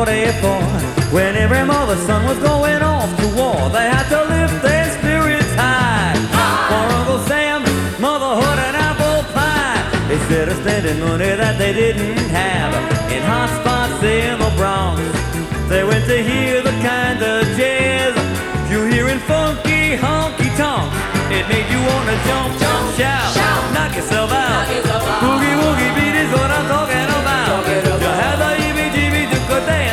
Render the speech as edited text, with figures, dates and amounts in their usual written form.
1944, when every mother's son was going off to war. They had to lift their spirits high. For Uncle Sam, motherhood and apple pie. Instead of spending money that they didn't have in hot spots in the Bronx, they went to hear the kind of jazz you hear in funky honky tonks. It made you wanna jump